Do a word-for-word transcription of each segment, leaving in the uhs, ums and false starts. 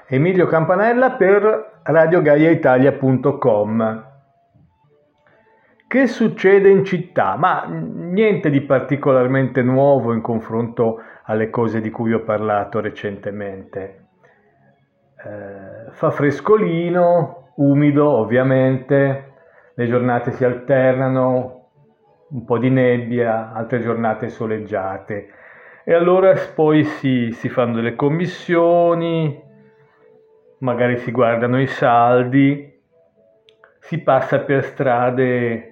Emilio Campanella per radio gaia italia punto com. Che succede in città? Ma niente di particolarmente nuovo in confronto alle cose di cui ho parlato recentemente. Eh, fa frescolino, umido ovviamente, le giornate si alternano, un po' di nebbia, altre giornate soleggiate. E allora poi si, si fanno delle commissioni, magari si guardano i saldi, si passa per strade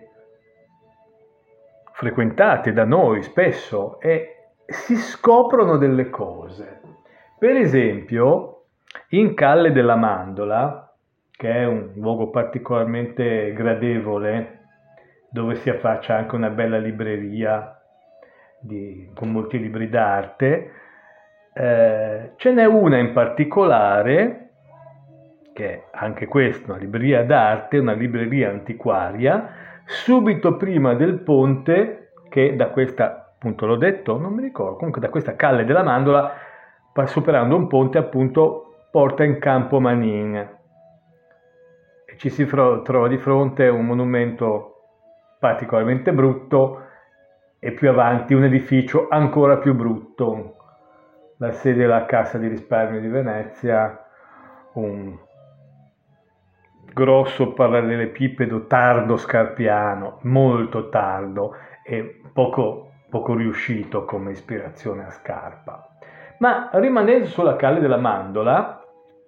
frequentate da noi spesso e si scoprono delle cose. Per esempio, in Calle della Mandola, che è un luogo particolarmente gradevole, dove si affaccia anche una bella libreria di, con molti libri d'arte, eh, ce n'è una in particolare, che è anche questa una libreria d'arte, una libreria antiquaria, subito prima del ponte, che da questa, appunto l'ho detto, non mi ricordo, comunque da questa Calle della Mandola, superando un ponte, appunto, porta in Campo Manin. E ci si fro- trova di fronte un monumento particolarmente brutto e più avanti un edificio ancora più brutto, la sede della Cassa di Risparmio di Venezia, un grosso parallelepipedo tardo scarpiano, molto tardo e poco, poco riuscito come ispirazione a Scarpa. Ma rimanendo sulla Calle della Mandola,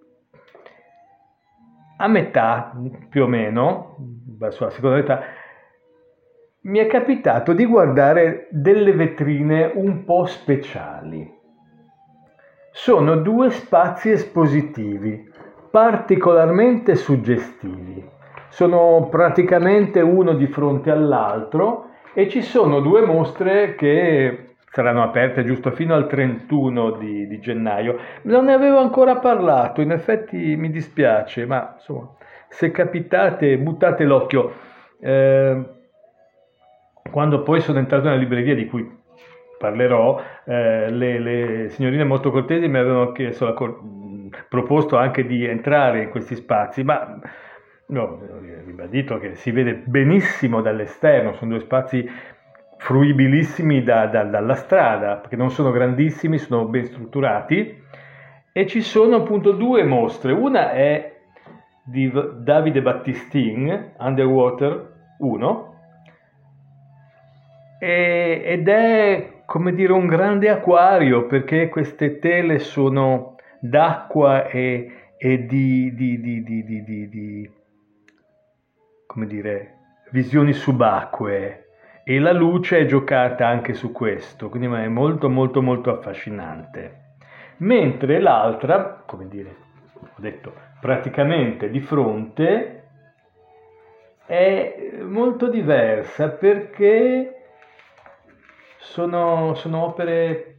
a metà più o meno, verso la seconda metà, mi è capitato di guardare delle vetrine un po' speciali. Sono due spazi espositivi particolarmente suggestivi. Sono praticamente uno di fronte all'altro e ci sono due mostre che saranno aperte giusto fino al trentuno di, di gennaio. Non ne avevo ancora parlato, in effetti mi dispiace, ma insomma, se capitate, buttate l'occhio. Eh, quando poi sono entrato nella libreria di cui parlerò, eh, le, le signorine molto cortesi mi avevano chiesto la cor- proposto anche di entrare in questi spazi, ma no, ho ribadito che si vede benissimo dall'esterno, sono due spazi fruibilissimi da, da, dalla strada, perché non sono grandissimi, sono ben strutturati e ci sono appunto due mostre. Una è di Davide Battistin, Underwater uno, e, ed è, come dire, un grande acquario, perché queste tele sono d'acqua e, e di, di, di, di, di, di, di, come dire, visioni subacquee, e la luce è giocata anche su questo, quindi è molto molto molto affascinante. Mentre l'altra, come dire, ho detto, praticamente di fronte, è molto diversa perché sono, sono opere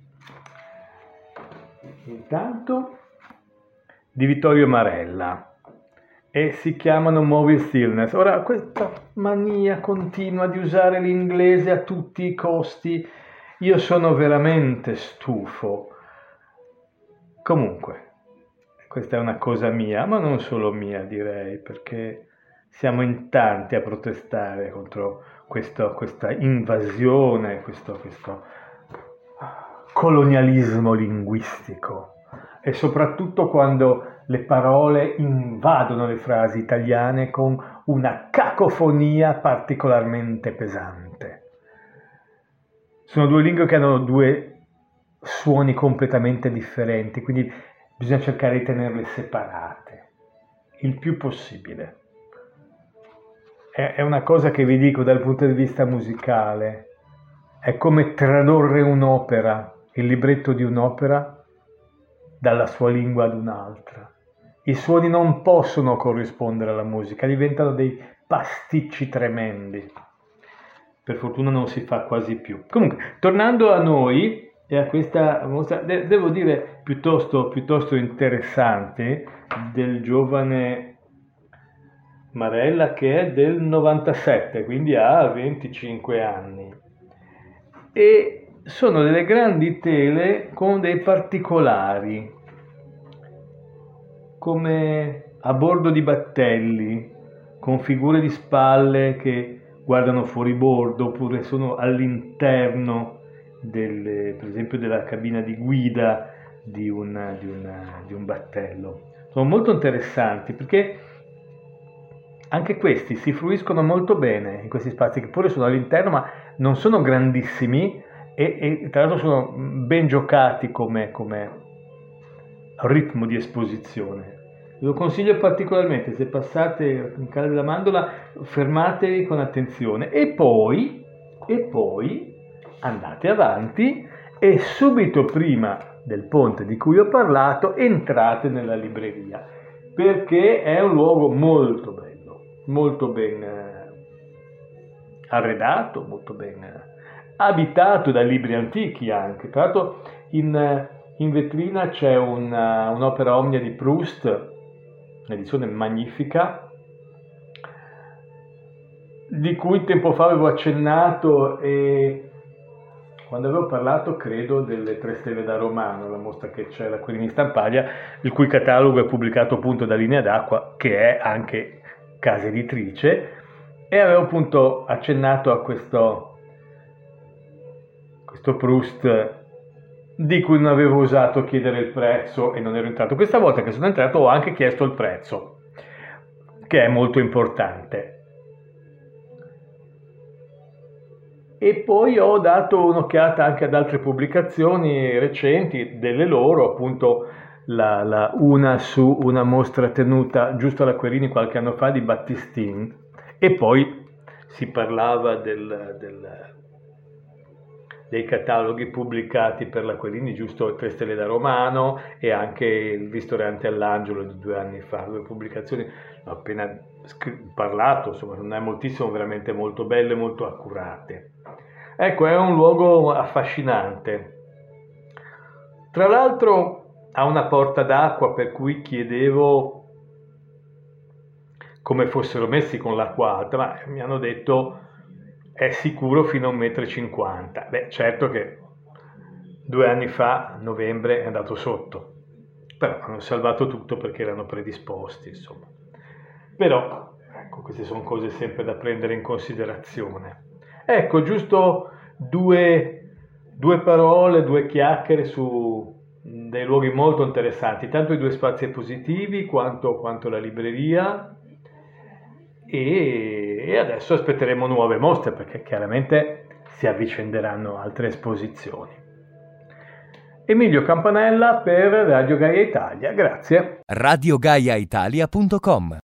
intanto di Vittorio Marella e si chiamano Movie Stillness. Ora, questa mania continua di usare l'inglese a tutti i costi, io sono veramente stufo. Comunque, questa è una cosa mia, ma non solo mia, direi, perché siamo in tanti a protestare contro questo, questa invasione, questo, questo colonialismo linguistico, e soprattutto quando le parole invadono le frasi italiane con una cacofonia particolarmente pesante. Sono due lingue che hanno due suoni completamente differenti, quindi bisogna cercare di tenerle separate il più possibile. È una cosa che vi dico dal punto di vista musicale, è come tradurre un'opera, il libretto di un'opera, dalla sua lingua ad un'altra. I suoni non possono corrispondere alla musica, diventano dei pasticci tremendi. Per fortuna non si fa quasi più. Comunque, tornando a noi e a questa mostra, de- devo dire piuttosto, piuttosto interessante, del giovane Marella, che è del novantasette, quindi ha venticinque anni. E sono delle grandi tele con dei particolari. come a bordo di battelli, con figure di spalle che guardano fuori bordo, oppure sono all'interno, del, per esempio, della cabina di guida di un, di, una, di un battello. Sono molto interessanti perché anche questi si fruiscono molto bene in questi spazi, che pure sono all'interno, ma non sono grandissimi e, e tra l'altro sono ben giocati come, come ritmo di esposizione. Ve lo consiglio particolarmente, se passate in Cala della Mandola, fermatevi con attenzione e poi, e poi andate avanti e subito prima del ponte di cui ho parlato entrate nella libreria, perché è un luogo molto bello, molto ben arredato, molto ben abitato da libri antichi anche. Tra l'altro in, in vetrina c'è una, un'opera omnia di Proust, un'edizione magnifica, di cui tempo fa avevo accennato e quando avevo parlato, credo, delle Tre Stelle da Romano, la mostra che c'è alla Querini Stampaglia, il cui catalogo è pubblicato appunto da Linea d'Acqua, che è anche casa editrice, e avevo appunto accennato a questo, questo Proust di cui non avevo osato chiedere il prezzo e non ero entrato. Questa volta che sono entrato ho anche chiesto il prezzo, che è molto importante. E poi ho dato un'occhiata anche ad altre pubblicazioni recenti delle loro, appunto la, la, una su una mostra tenuta giusto alla Querini qualche anno fa di Battistin, e poi si parlava del, del, dei cataloghi pubblicati per la Querini, giusto Tre Stelle da Romano e anche il Ristorante all'Angelo di due anni fa, due pubblicazioni. Ho appena parlato, insomma non è moltissimo, veramente molto belle, molto accurate. Ecco, è un luogo affascinante. Tra l'altro ha una porta d'acqua, per cui chiedevo come fossero messi con l'acqua alta, ma mi hanno detto è sicuro fino a un metro e cinquanta. Beh, certo che due anni fa, a novembre, è andato sotto, però hanno salvato tutto perché erano predisposti, insomma. Però, ecco, queste sono cose sempre da prendere in considerazione. Ecco, giusto due, due parole, due chiacchiere su dei luoghi molto interessanti, tanto i due spazi espositivi quanto, quanto la libreria, e, e adesso aspetteremo nuove mostre perché chiaramente si avvicenderanno altre esposizioni. Emilio Campanella per Radio Gaia Italia, grazie. radio gaia italia punto com